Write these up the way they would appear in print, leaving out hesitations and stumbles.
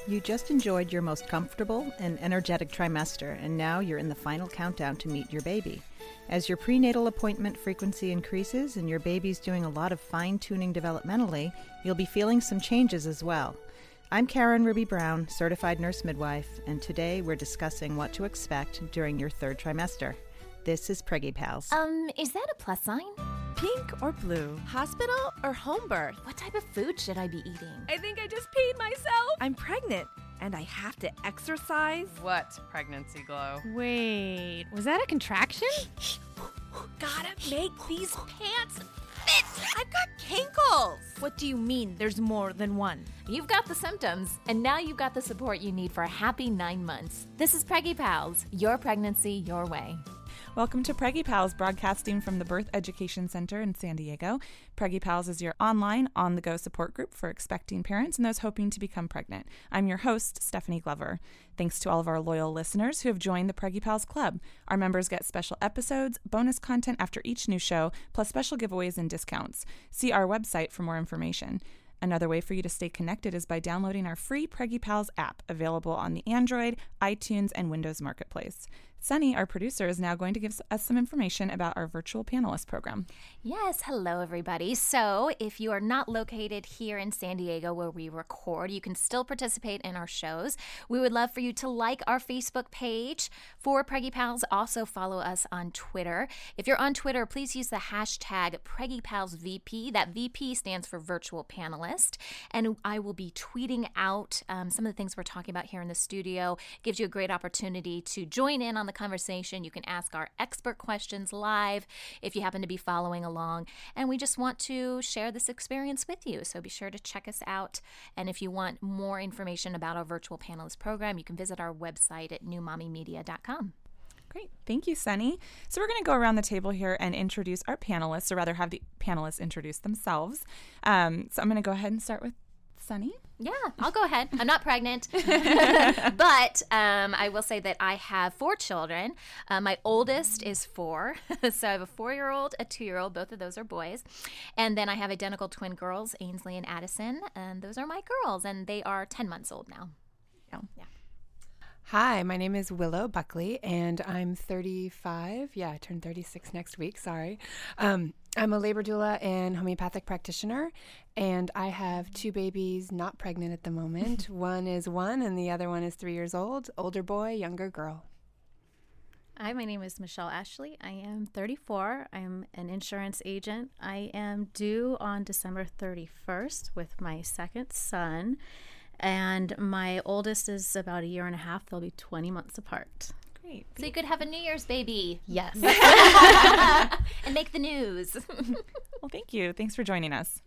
You just enjoyed your most comfortable and energetic trimester, and now you're in the final countdown to meet your baby. As your prenatal appointment frequency increases and your baby's doing a lot of fine-tuning developmentally, you'll be feeling some changes as well. I'm Karen Ruby Brown, certified nurse midwife, and today we're discussing what to expect during your third trimester. This is Preggy Pals. Is that a plus sign? Pink or blue? Hospital or home birth? What type of food should I be eating? I think I just peed myself. I'm pregnant and I have to exercise. What pregnancy glow? Wait, was that a contraction? Gotta make these pants fit. I've got kinkles. What do you mean there's more than one? You've got the symptoms, and now you've got the support you need for a happy 9 months. This is Preggy Pals, your pregnancy, your way. Welcome to Preggy Pals, broadcasting from the Birth Education Center in San Diego. Preggy Pals is your online, on-the-go support group for expecting parents and those hoping to become pregnant. I'm your host, Stephanie Glover. Thanks to all of our loyal listeners who have joined the Preggy Pals Club. Our members get special episodes, bonus content after each new show, plus special giveaways and discounts. See our website for more information. Another way for you to stay connected is by downloading our free Preggy Pals app, available on the Android, iTunes, and Windows Marketplace. Sunny, our producer, is now going to give us some information about our virtual panelist program. Yes, hello everybody. So if you are not located here in San Diego where we record, you can still participate in our shows. We would love for you to like our Facebook page for Preggy Pals. Also follow us on Twitter. If you're on Twitter, please use the hashtag PreggyPalsVP. That VP stands for virtual panelist. And I will be tweeting out some of the things we're talking about here in the studio. It gives you a great opportunity to join in on the conversation. You can ask our expert questions live if you happen to be following along, and we just want to share this experience with you, so be sure to check us out. And if you want more information about our virtual panelist program, you can visit our website at newmommymedia.com. Great. Thank you, Sunny. So we're going to go around the table here and introduce our panelists, or rather have the panelists introduce themselves. So I'm going to go ahead and start with Sunny. Yeah, I'll go ahead. I'm not pregnant, but I will say that I have 4 children. My oldest is 4, so I have a 4-year-old, a 2-year-old. Both of those are boys. And then I have identical twin girls, Ainsley and Addison, and those are my girls, and they are 10 months old now. Yeah. Hi, my name is Willow Buckley, and I'm 35. Yeah, I turned 36 next week, sorry. I'm a labor doula and homeopathic practitioner, and I have 2 babies not pregnant at the moment. One is 1, and the other one is 3 years old. Older boy, younger girl. Hi, my name is Michelle Ashley. I am 34. I'm an insurance agent. I am due on December 31st with my second son, and my oldest is about a year and a half. They'll be 20 months apart. Great. So you could have a New Year's baby. Yes. And make the news. Well, thank you. Thanks for joining us.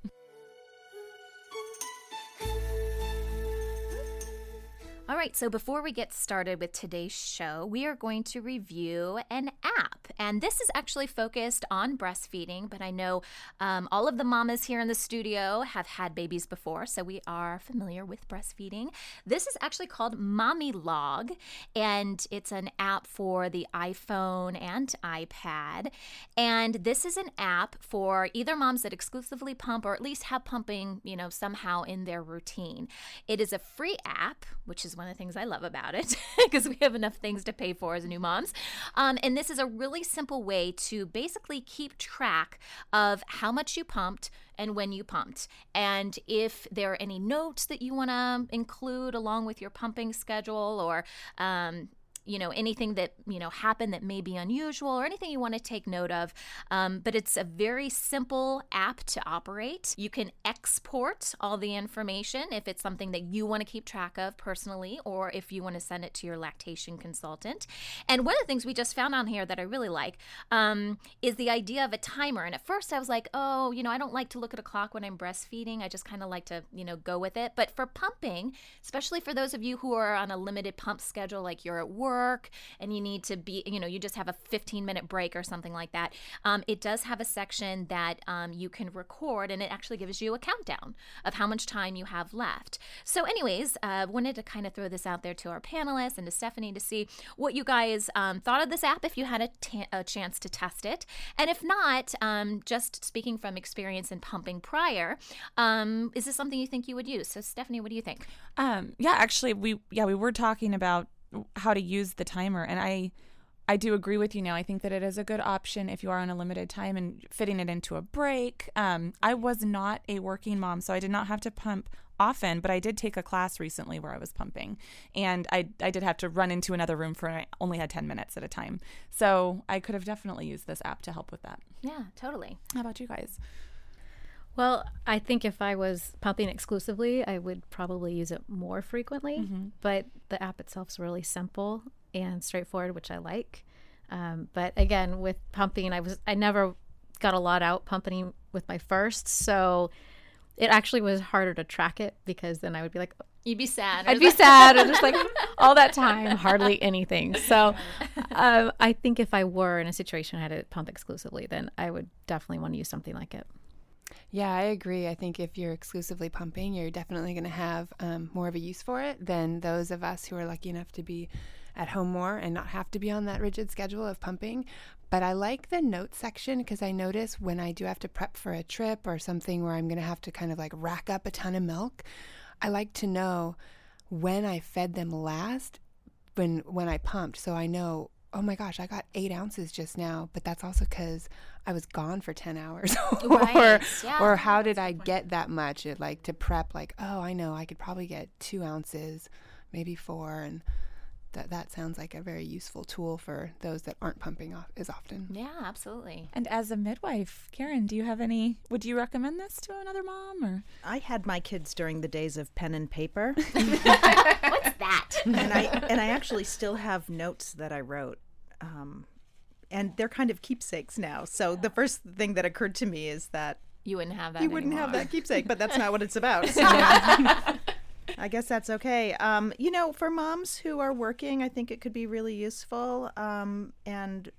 All right, so before we get started with today's show, we are going to review an app. And this is actually focused on breastfeeding, but I know all of the mamas here in the studio have had babies before, so we are familiar with breastfeeding. This is actually called Mommy Log, and it's an app for the iPhone and iPad. And this is an app for either moms that exclusively pump or at least have pumping, somehow in their routine. It is a free app, which is one of the things I love about it because we have enough things to pay for as new moms. And this is a really simple way to basically keep track of how much you pumped and when you pumped. And if there are any notes that you want to include along with your pumping schedule, or anything that, happened that may be unusual, or anything you want to take note of. But it's a very simple app to operate. You can export all the information if it's something that you want to keep track of personally, or if you want to send it to your lactation consultant. And one of the things we just found on here that I really like is the idea of a timer. And at first I was like, I don't like to look at a clock when I'm breastfeeding. I just kind of like to, go with it. But for pumping, especially for those of you who are on a limited pump schedule, like you're at work, work and you need to be, you just have a 15-minute break or something like that, it does have a section that you can record, and it actually gives you a countdown of how much time you have left. So anyways, wanted to kind of throw this out there to our panelists and to Stephanie to see what you guys thought of this app if you had a chance to test it. And if not, just speaking from experience in pumping prior, is this something you think you would use? So Stephanie, what do you think? Actually, we were talking about how to use the timer, and I do agree with you now. I think that it is a good option if you are on a limited time and fitting it into a break. I was not a working mom, so I did not have to pump often, but I did take a class recently where I was pumping, and I did have to run into another room I only had 10 minutes at a time. So I could have definitely used this app to help with that. Yeah, totally. How about you guys? Well, I think if I was pumping exclusively, I would probably use it more frequently, but the app itself is really simple and straightforward, which I like. But again, with pumping, I never got a lot out pumping with my first, so it actually was harder to track it because then I would be like, you'd be sad. I'd be sad and just like all that time, hardly anything. So I think if I were in a situation I had to pump exclusively, then I would definitely want to use something like it. Yeah, I agree. I think if you're exclusively pumping, you're definitely going to have more of a use for it than those of us who are lucky enough to be at home more and not have to be on that rigid schedule of pumping. But I like the notes section because I notice when I do have to prep for a trip or something where I'm going to have to kind of like rack up a ton of milk, I like to know when I fed them last when I pumped, so I know, oh my gosh, I got 8 ounces just now, but that's also because I was gone for 10 hours. Or how did I get that much? Like to prep, like, oh, I know I could probably get 2 ounces, maybe 4, and that sounds like a very useful tool for those that aren't pumping as often. Yeah, absolutely. And as a midwife, Karen, would you recommend this to another mom? Or I had my kids during the days of pen and paper. What's that? and I actually still have notes that I wrote. And they're kind of keepsakes now. So the first thing that occurred to me is that you wouldn't have that you wouldn't anymore. have that keepsake, but that's not what it's about. So I guess that's okay. For moms who are working, I think it could be really useful. And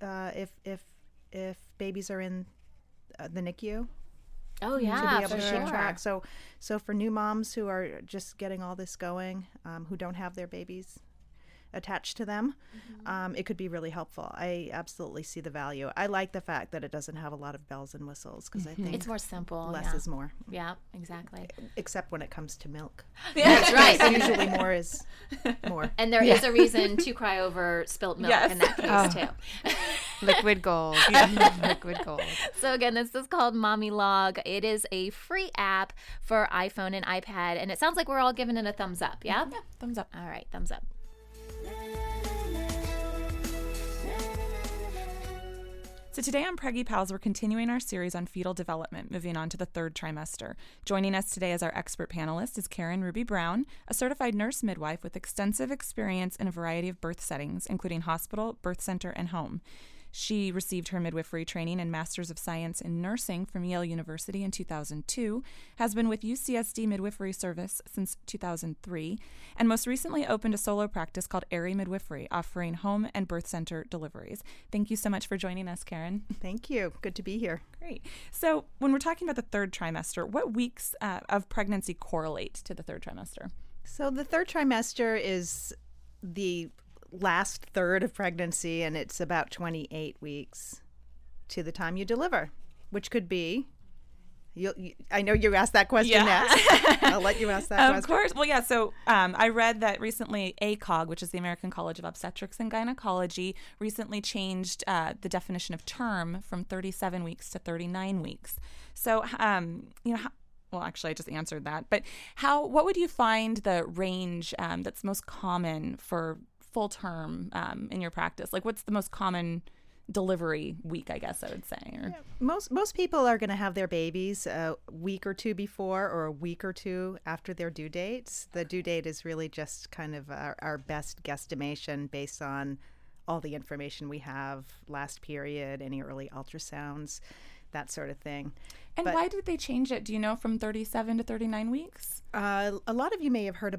if babies are in the NICU, oh yeah, to be able for to keep sure. track. So for new moms who are just getting all this going, who don't have their babies attached to them, it could be really helpful. I absolutely see the value. I like the fact that it doesn't have a lot of bells and whistles because I think It's more simple. less is more. Yeah, exactly. Except when it comes to milk. That's right. Usually more is more. And there is a reason to cry over spilt milk in that case too. Liquid gold. Liquid gold. So again, this is called Mommy Log. It is a free app for iPhone and iPad, and it sounds like we're all giving it a thumbs up. Yeah? Yeah, thumbs up. All right, thumbs up. So today on Preggy Pals, we're continuing our series on fetal development, moving on to the 3rd trimester. Joining us today as our expert panelist is Karen Ruby Brown, a certified nurse midwife with extensive experience in a variety of birth settings, including hospital, birth center, and home. She received her midwifery training and Master's of Science in Nursing from Yale University in 2002, has been with UCSD Midwifery Service since 2003, and most recently opened a solo practice called Airy Midwifery, offering home and birth center deliveries. Thank you so much for joining us, Karen. Thank you. Good to be here. Great. So when we're talking about the 3rd trimester, what weeks of pregnancy correlate to the 3rd trimester? So the 3rd trimester is the last third of pregnancy, and it's about 28 weeks to the time you deliver, which could be, I know you asked that question next. I'll let you ask that question. Of course. Well, yeah, so I read that recently ACOG, which is the American College of Obstetrics and Gynecology, recently changed the definition of term from 37 weeks to 39 weeks. So, well, actually, I just answered that. But what would you find the range that's most common for full term in your practice? Like, what's the most common delivery week, I guess I would say? Or... Yeah, most people are going to have their babies a week or two before or a week or two after their due dates. The due date is really just kind of our best guesstimation based on all the information we have, last period, any early ultrasounds, that sort of thing. And why did they change it? Do you know, from 37 to 39 weeks? A lot of you may have heard about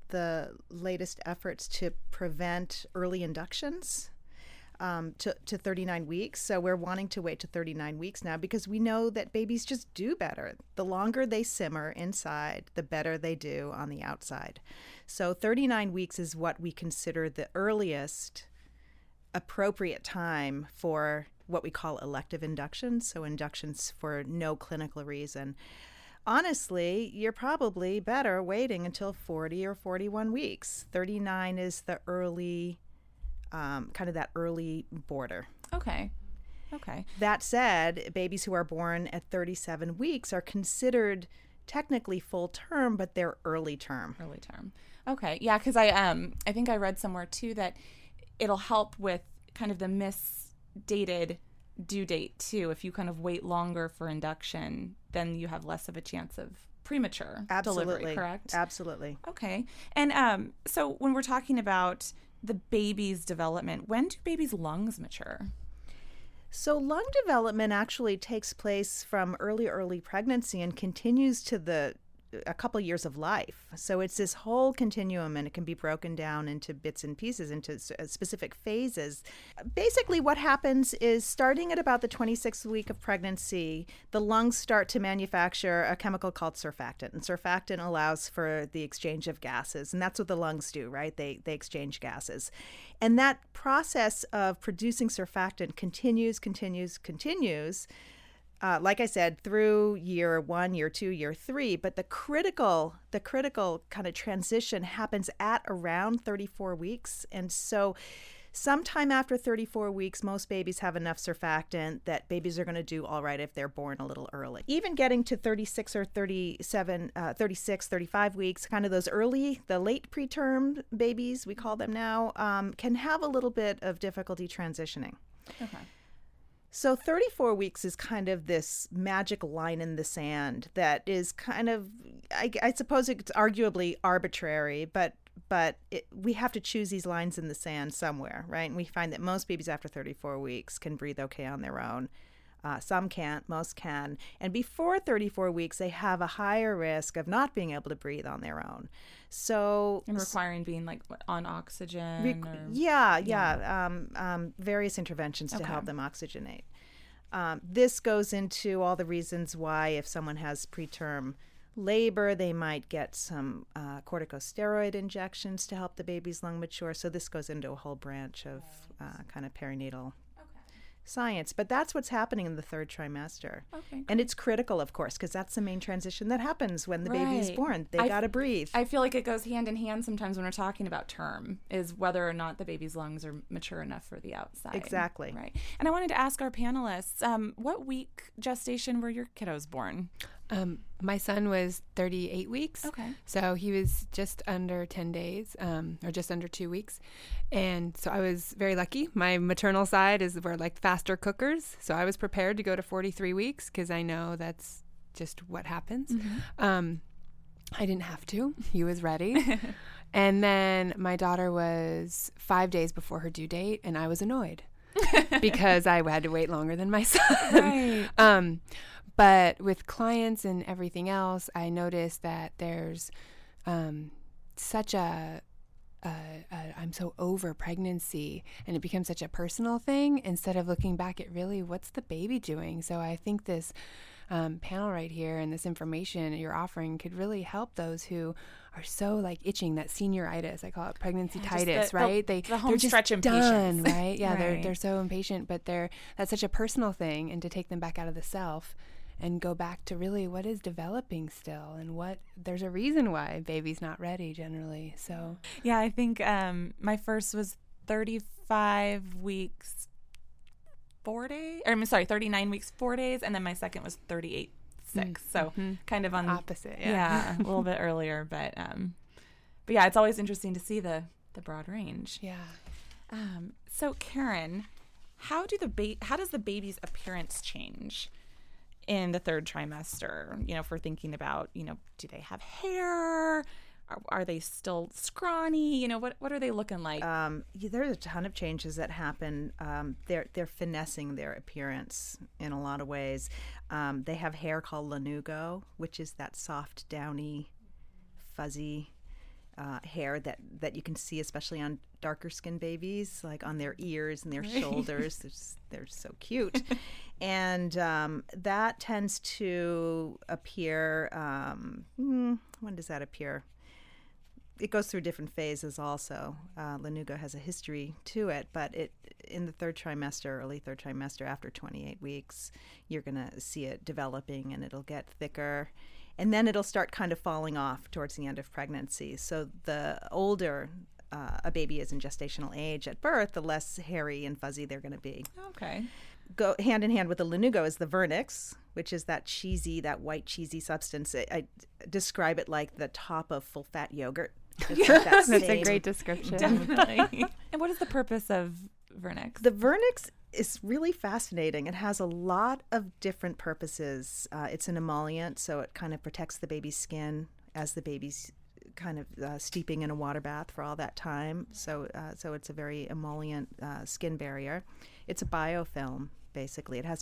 the latest efforts to prevent early inductions to 39 weeks. So we're wanting to wait to 39 weeks now because we know that babies just do better. The longer they simmer inside, the better they do on the outside. So 39 weeks is what we consider the earliest appropriate time for what we call elective inductions, so inductions for no clinical reason. Honestly, you're probably better waiting until 40 or 41 weeks. 39 is the early, kind of that early border. Okay. That said, babies who are born at 37 weeks are considered technically full term, but they're early term. Okay. Yeah, because I think I read somewhere too that it'll help with kind of the misdated due date too. If you kind of wait longer for induction, then you have less of a chance of premature delivery, correct? Absolutely. Okay. And so when we're talking about the baby's development, when do babies' lungs mature? So lung development actually takes place from early pregnancy and continues to a couple years of life. So it's this whole continuum, and it can be broken down into bits and pieces, into specific phases. Basically, what happens is starting at about the 26th week of pregnancy, the lungs start to manufacture a chemical called surfactant. And surfactant allows for the exchange of gases. And that's what the lungs do, right? They exchange gases. And that process of producing surfactant continues. Like I said, through year 1, year 2, year 3, but the critical kind of transition happens at around 34 weeks. And so sometime after 34 weeks, most babies have enough surfactant that babies are going to do all right if they're born a little early. Even getting to 36 or 37, 36, 35 weeks, kind of those early, the late preterm babies, we call them now, can have a little bit of difficulty transitioning. Okay. So 34 weeks is kind of this magic line in the sand that is kind of, I suppose it's arguably arbitrary, but we have to choose these lines in the sand somewhere, right? And we find that most babies after 34 weeks can breathe okay on their own. Some can't, most can. And before 34 weeks, they have a higher risk of not being able to breathe on their own. So and requiring being like on oxygen. Various interventions to help them oxygenate. This goes into all the reasons why if someone has preterm labor, they might get some corticosteroid injections to help the baby's lung mature. So this goes into a whole branch of kind of perinatal science, but that's what's happening in the third trimester. Okay, and it's critical, of course, because that's the main transition that happens when the baby is born. They got to breathe. I feel like it goes hand in hand sometimes when we're talking about term, is whether or not the baby's lungs are mature enough for the outside. Exactly. Right. And I wanted to ask our panelists, what week gestation were your kiddos born? My son was 38 weeks. Okay. So he was just under 10 days, or just under 2 weeks. And so I was very lucky. My maternal side we're like faster cookers. So I was prepared to go to 43 weeks because I know that's just what happens. Mm-hmm. I didn't have to. He was ready. And then my daughter was 5 days before her due date, and I was annoyed because I had to wait longer than my son. Right. But with clients and everything else, I noticed that there's such I'm so over pregnancy, and it becomes such a personal thing instead of looking back at really what's the baby doing. So I think this panel right here and this information you're offering could really help those who are so like itching, that senioritis, I call it pregnancy-titis, right? The home they're just stretch done, impatience. right? Yeah, right. They're so impatient, but that's such a personal thing, and to take them back out of the self and go back to really what is developing still, and what there's a reason why baby's not ready generally. So yeah, I think my first was 35 weeks 4 days, or I'm sorry, 39 weeks 4 days, and then my second was 38 6. So kind of on opposite, yeah, a little bit earlier, but yeah, it's always interesting to see the broad range. Yeah. So Karen, how does the baby's appearance change in the third trimester? You know, if we're thinking about, do they have hair? Are they still scrawny? You know, what are they looking like? There's a ton of changes that happen. They're finessing their appearance in a lot of ways. They have hair called lanugo, which is that soft, downy, fuzzy hair that you can see, especially on darker skinned babies, like on their ears and their shoulders. They're so cute. And that tends to appear, when does that appear? It goes through different phases also. Lanugo has a history to it, but in the third trimester, early third trimester, after 28 weeks, you're going to see it developing and it'll get thicker. And then it'll start kind of falling off towards the end of pregnancy. So the older a baby is in gestational age at birth, the less hairy and fuzzy they're going to be. Okay. Go hand in hand with the Lanugo is the vernix, which is that white cheesy substance. I describe it like the top of full-fat yogurt. That's a great description. Definitely. And what is the purpose of vernix? The vernix is really fascinating. It has a lot of different purposes. It's an emollient, so it kind of protects the baby's skin as the baby's kind of steeping in a water bath for all that time. So it's a very emollient skin barrier. It's a biofilm, basically. It has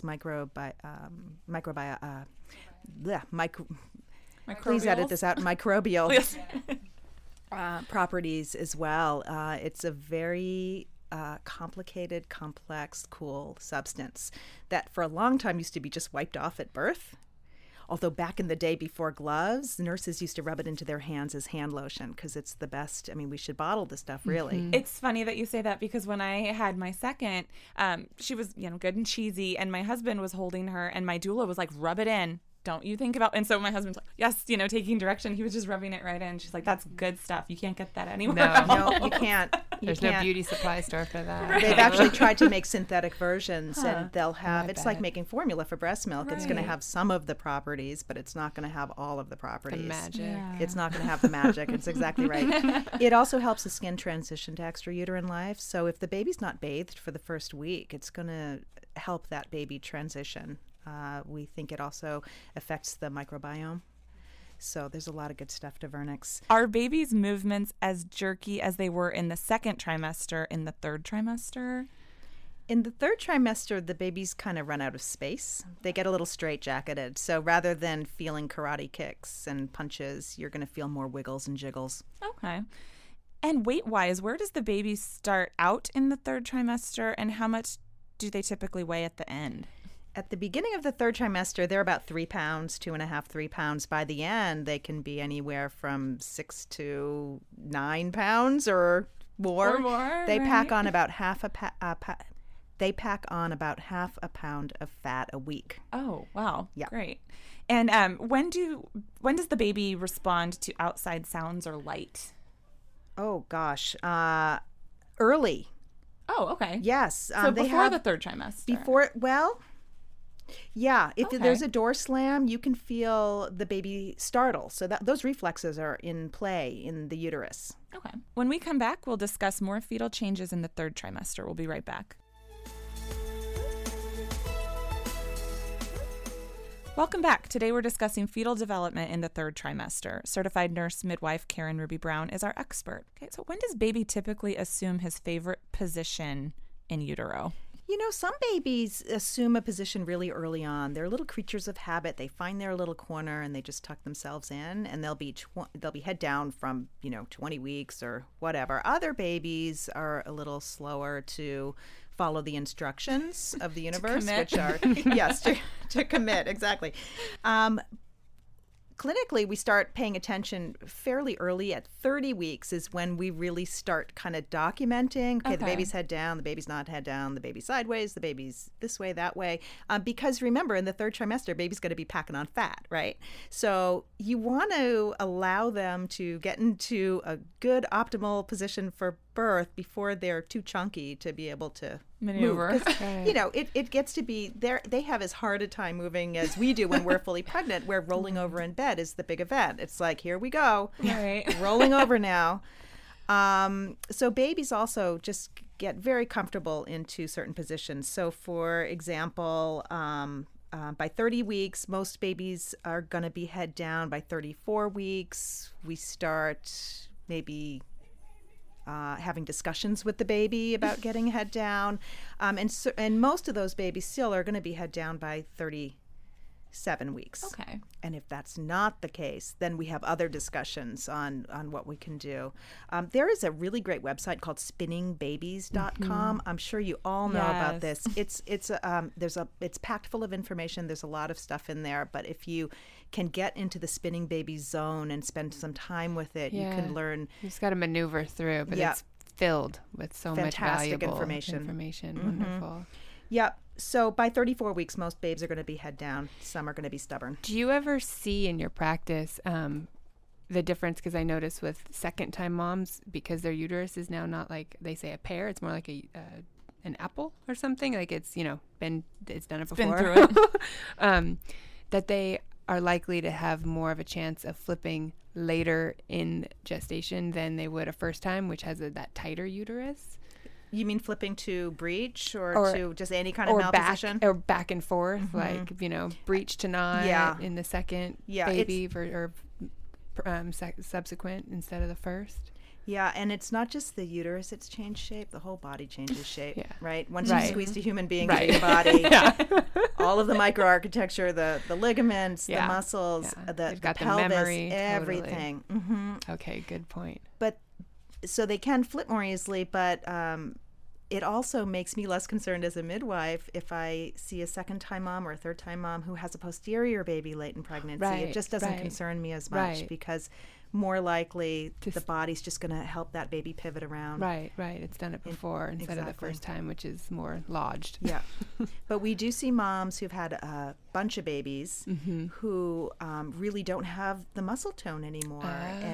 please edit this out, microbial properties as well. It's a very complicated, complex, cool substance that for a long time used to be just wiped off at birth. Although back in the day before gloves, nurses used to rub it into their hands as hand lotion because it's the best. I mean, we should bottle this stuff, really. Mm-hmm. It's funny that you say that because when I had my second, she was, good and cheesy, and my husband was holding her, and my doula was like, rub it in. Don't you think about, and so my husband's like, yes, taking direction. He was just rubbing it right in. She's like, that's good stuff. You can't get that anywhere else. No, you can't. There's no beauty supply store for that. Right. They've actually tried to make synthetic versions, and they'll have, it's like making formula for breast milk. Right. It's going to have some of the properties, but it's not going to have all of the properties. The magic. Yeah. It's not going to have the magic. It's exactly right. It also helps the skin transition to extrauterine life. So if the baby's not bathed for the first week, it's going to help that baby transition. We think it also affects the microbiome. So there's a lot of good stuff to vernix. Are babies' movements as jerky as they were in the second trimester in the third trimester? In the third trimester, the babies kind of run out of space. They get a little straitjacketed. So rather than feeling karate kicks and punches, you're going to feel more wiggles and jiggles. Okay. And weight-wise, where does the baby start out in the third trimester, and how much do they typically weigh at the end? At the beginning of the third trimester, they're about 3 pounds, 2.5, 3 pounds. By the end, they can be anywhere from 6 to 9 pounds or more. They pack on about half a pound of fat a week. Oh, wow. Yeah. Great. And when does the baby respond to outside sounds or light? Oh, gosh. Early. Oh, okay. Yes. So before the third trimester. Yeah, if there's a door slam, you can feel the baby startle. So those reflexes are in play in the uterus. Okay. When we come back, we'll discuss more fetal changes in the third trimester. We'll be right back. Welcome back. Today we're discussing fetal development in the third trimester. Certified nurse midwife Karen Ruby Brown is our expert. Okay, so when does baby typically assume his favorite position in utero? Some babies assume a position really early on. They're little creatures of habit. They find their little corner and they just tuck themselves in, and they'll be head down from 20 weeks or whatever. Other babies are a little slower to follow the instructions of the universe, which are to commit, exactly. Clinically, we start paying attention fairly early. At 30 weeks is when we really start kind of documenting, the baby's head down, the baby's not head down, the baby's sideways, the baby's this way, that way. Because remember, in the third trimester, baby's going to be packing on fat, right? So you want to allow them to get into a good optimal position for birth before they're too chunky to be able to maneuver. It gets to be they have as hard a time moving as we do when we're fully pregnant, where rolling over in bed is the big event. It's like, here we go, right. Rolling over now. So babies also just get very comfortable into certain positions. So for example, by 30 weeks, most babies are going to be head down. By 34 weeks, we start maybe having discussions with the baby about getting head down. And most of those babies still are going to be head down by 36 7 weeks. Okay. And if that's not the case, then we have other discussions on what we can do. There is a really great website called spinningbabies.com. I'm sure you all know about this. It's packed full of information. There's a lot of stuff in there, but if you can get into the spinning baby zone and spend some time with it, you can learn. You just got to maneuver through, but it's filled with so much valuable information. Wonderful. Yep. So by 34 weeks, most babes are going to be head down. Some are going to be stubborn. Do you ever see in your practice the difference? Because I notice with second-time moms, because their uterus is now not like they say a pear, it's more like an apple or something. Like it's done it before. Been through it. That they are likely to have more of a chance of flipping later in gestation than they would a first time, which has that tighter uterus. You mean flipping to breech or to just any kind of malposition? Or back and forth, like, breech to not in the second baby or subsequent instead of the first. Yeah, and it's not just the uterus, it's changed shape. The whole body changes shape, right? Once you squeezed a human being into your body, all of the microarchitecture, the ligaments, the muscles, the pelvis, memory, everything. Totally. Okay, good point. But so they can flip more easily, but it also makes me less concerned as a midwife if I see a second-time mom or a third-time mom who has a posterior baby late in pregnancy. It just doesn't concern me as much because more likely the body's just going to help that baby pivot around. Right. It's done it before instead of the first time, which is more lodged. Yeah. But we do see moms who've had a bunch of babies who really don't have the muscle tone anymore.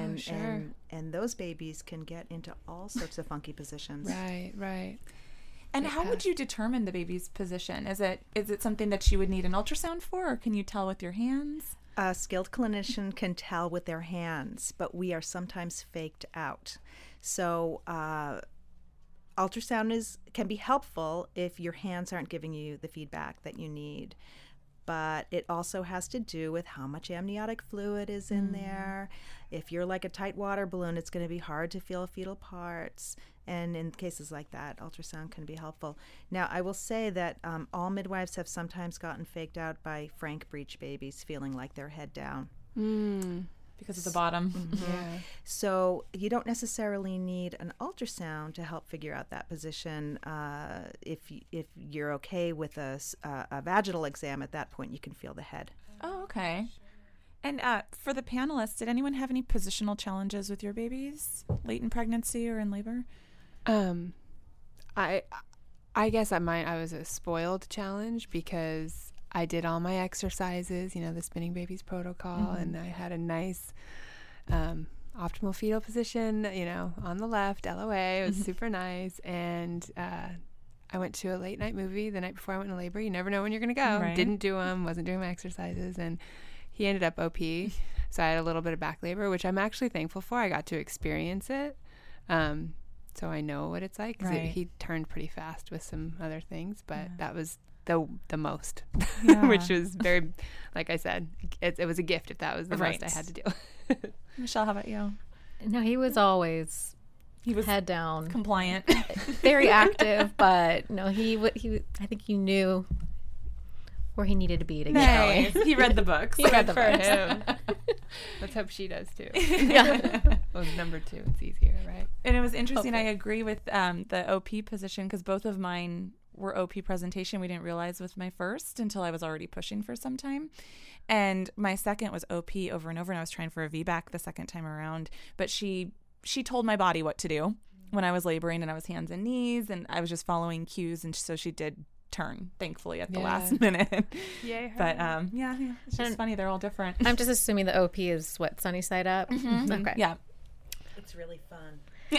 And those babies can get into all sorts of funky positions. Right. And how would you determine the baby's position? Is it something that you would need an ultrasound for, or can you tell with your hands? A skilled clinician can tell with their hands, but we are sometimes faked out. So ultrasound can be helpful if your hands aren't giving you the feedback that you need. But it also has to do with how much amniotic fluid is in there. If you're like a tight water balloon, it's going to be hard to feel fetal parts. And in cases like that, ultrasound can be helpful. Now, I will say that all midwives have sometimes gotten faked out by frank breech babies feeling like they're head down. Because of the bottom. Yeah. So you don't necessarily need an ultrasound to help figure out that position. If you're okay with a vaginal exam, at that point you can feel the head. Oh, okay. And for the panelists, did anyone have any positional challenges with your babies late in pregnancy or in labor? I guess I was a spoiled challenge because I did all my exercises, the Spinning Babies protocol, and I had a nice optimal fetal position, on the left, LOA. It was super nice. And I went to a late night movie the night before I went into labor. You never know when you're going to go. Right. Didn't do them, wasn't doing my exercises. And he ended up OP. So I had a little bit of back labor, which I'm actually thankful for. I got to experience it. So I know what it's like. 'Cause he turned pretty fast with some other things, but that was the most, which was very, like I said, it was a gift if that was the most I had to do. Michelle, how about you? No, he was always head down, compliant, very active, but no, he I think he knew where he needed to be to get going. He read the books. He read the for books. him. Let's hope she does too. Well, number 2, it's easier, right? And it was interesting. I agree with the OP position because both of mine were OP presentation. We didn't realize with my first until I was already pushing for some time. And my second was OP over and over. And I was trying for a VBAC the second time around. But she told my body what to do when I was laboring, and I was hands and knees, and I was just following cues. And so she did turn, thankfully, at the last minute. Yay, but it's just funny. They're all different. I'm just assuming the OP is what, sunny side up? Okay. Yeah. It's really fun.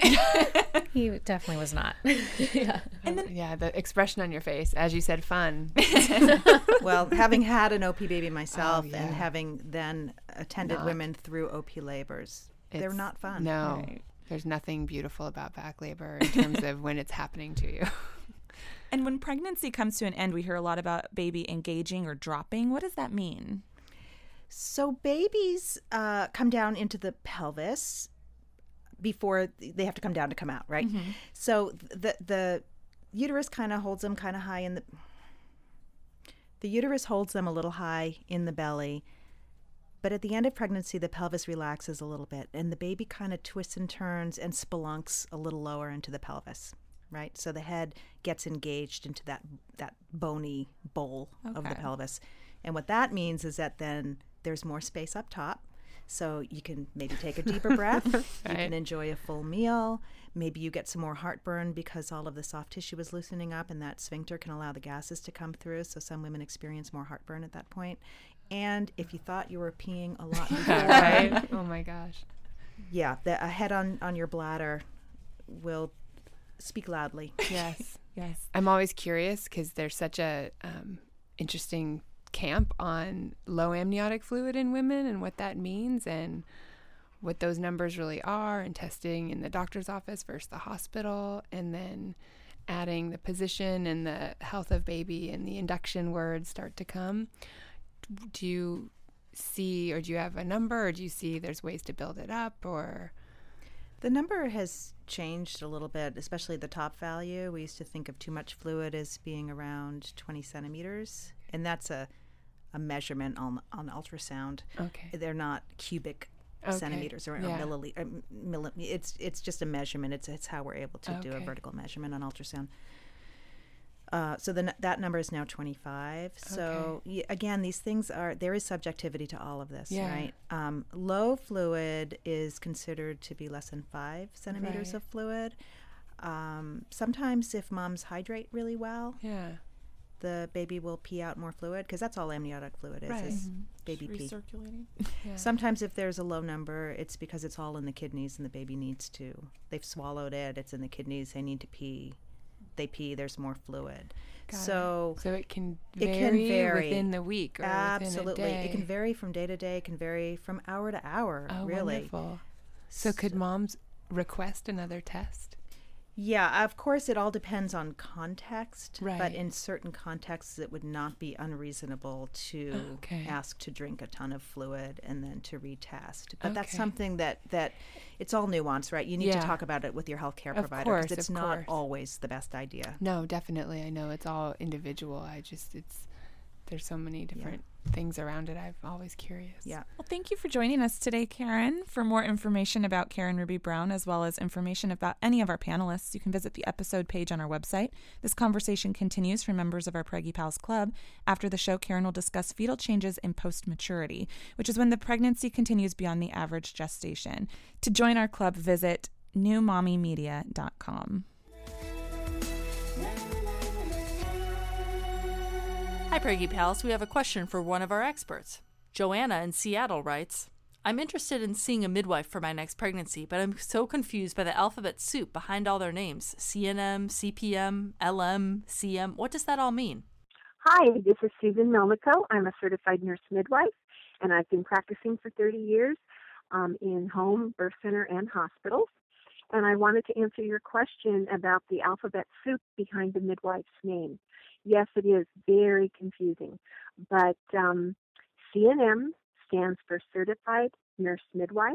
He definitely was not. And then, the expression on your face, as you said, fun. Well, having had an OP baby myself and having then attended women through OP labors, they're not fun. No. Right. There's nothing beautiful about back labor in terms of when it's happening to you. And when pregnancy comes to an end, we hear a lot about baby engaging or dropping. What does that mean? So babies come down into the pelvis before they have to come down to come out, right? So the uterus kind of holds them kind of high in The uterus holds them a little high in the belly, but at the end of pregnancy, the pelvis relaxes a little bit, and the baby kind of twists and turns and spelunks a little lower into the pelvis, right? So the head gets engaged into that bony bowl of the pelvis. And what that means is that then there's more space up top. So you can maybe take a deeper breath. You can enjoy a full meal. Maybe you get some more heartburn because all of the soft tissue is loosening up and that sphincter can allow the gases to come through. So some women experience more heartburn at that point. And if you thought you were peeing a lot before, Oh my gosh. Yeah, a head on your bladder will speak loudly. Yes. I'm always curious because there's such a interesting camp on low amniotic fluid in women and what that means and what those numbers really are, and testing in the doctor's office versus the hospital, and then adding the position and the health of baby and the induction words start to come. Do you see, or do you have a number, or do you see there's ways to build it up, or? The number has changed a little bit, especially the top value. We used to think of too much fluid as being around 20 centimeters, and that's a measurement on ultrasound. Okay. They're not cubic centimeters or milliliter. It's just a measurement. It's how we're able to do a vertical measurement on ultrasound. So that number is now 25. So again, these things there is subjectivity to all of this, right? Low fluid is considered to be less than 5 centimeters of fluid. Sometimes if moms hydrate really well, the baby will pee out more fluid, because that's all amniotic fluid is baby pee. Recirculating. Sometimes if there's a low number, it's because it's all in the kidneys and the baby needs to. They've swallowed it. It's in the kidneys. They need to pee. They pee. There's more fluid. So it can vary within the week or absolutely. within a day. It can vary from day to day. It can vary from hour to hour. Oh, really. Wonderful. So could moms request another test? Yeah, of course, it all depends on context. Right. But in certain contexts, it would not be unreasonable to ask to drink a ton of fluid and then to retest. But that's something that it's all nuance, right? You need to talk about it with your healthcare provider, because it's not always the best idea. No, definitely. I know it's all individual. There's so many different things around it. I'm always curious. Yeah. Well, thank you for joining us today, Karen. For more information about Karen Ruby Brown, as well as information about any of our panelists, you can visit the episode page on our website. This conversation continues for members of our Preggy Pals Club. After the show, Karen will discuss fetal changes in post-maturity, which is when the pregnancy continues beyond the average gestation. To join our club, visit newmommymedia.com. Hi, Preggy Pals. We have a question for one of our experts. Joanna in Seattle writes, I'm interested in seeing a midwife for my next pregnancy, but I'm so confused by the alphabet soup behind all their names. CNM, CPM, LM, CM. What does that all mean? Hi, this is Susan Melnico. I'm a certified nurse midwife, and I've been practicing for 30 years in home, birth center, and hospitals. And I wanted to answer your question about the alphabet soup behind the midwife's name. Yes, it is very confusing, but CNM stands for Certified Nurse Midwife.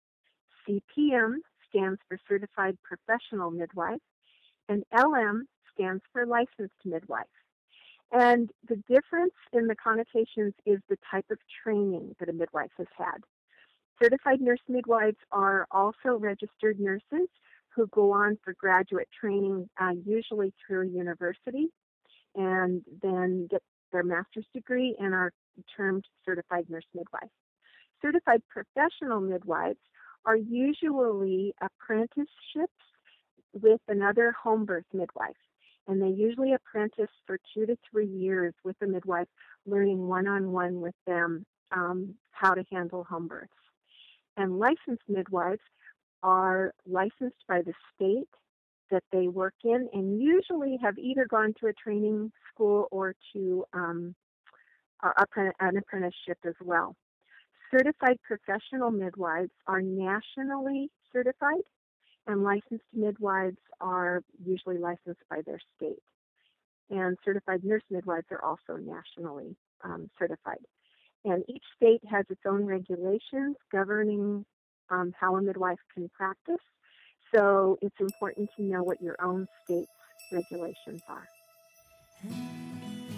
CPM stands for Certified Professional Midwife, and LM stands for Licensed Midwife. And the difference in the connotations is the type of training that a midwife has had. Certified nurse midwives are also registered nurses who go on for graduate training, usually through a university, and then get their master's degree and are termed certified nurse midwife. Certified professional midwives are usually apprenticeships with another home birth midwife, and they usually apprentice for 2 to 3 years with the midwife, learning one-on-one with them how to handle home births. And licensed midwives are licensed by the state that they work in, and usually have either gone to a training school or to an apprenticeship as well. Certified professional midwives are nationally certified, and licensed midwives are usually licensed by their state. And certified nurse midwives are also nationally certified. And each state has its own regulations governing how a midwife can practice. So it's important to know what your own state's regulations are.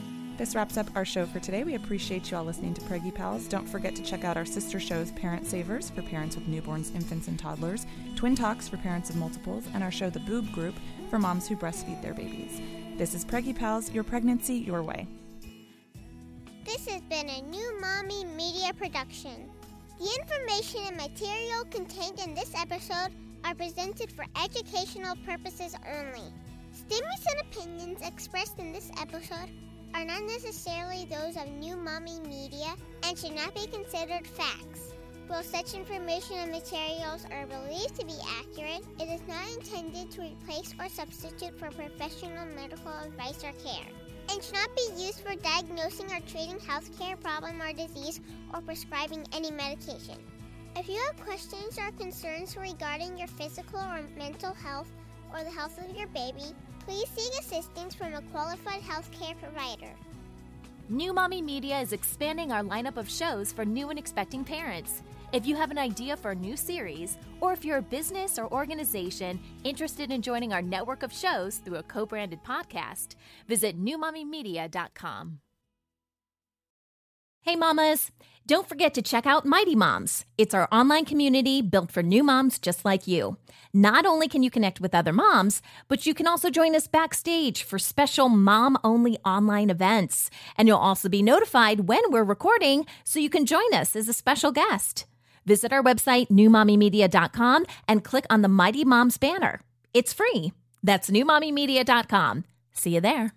This wraps up our show for today. We appreciate you all listening to Preggy Pals. Don't forget to check out our sister shows, Parent Savers, for parents with newborns, infants, and toddlers, Twin Talks for parents of multiples, and our show, The Boob Group, for moms who breastfeed their babies. This is Preggy Pals, your pregnancy, your way. This has been a New Mommy Media production. The information and material contained in this episode are presented for educational purposes only. Statements and opinions expressed in this episode are not necessarily those of New Mommy Media and should not be considered facts. While such information and materials are believed to be accurate, it is not intended to replace or substitute for professional medical advice or care, and should not be used for diagnosing or treating healthcare problem or disease or prescribing any medication. If you have questions or concerns regarding your physical or mental health or the health of your baby, please seek assistance from a qualified healthcare provider. New Mommy Media is expanding our lineup of shows for new and expecting parents. If you have an idea for a new series, or if you're a business or organization interested in joining our network of shows through a co-branded podcast, visit newmommymedia.com. Hey mamas, don't forget to check out Mighty Moms. It's our online community built for new moms just like you. Not only can you connect with other moms, but you can also join us backstage for special mom-only online events. And you'll also be notified when we're recording so you can join us as a special guest. Visit our website, newmommymedia.com, and click on the Mighty Moms banner. It's free. That's newmommymedia.com. See you there.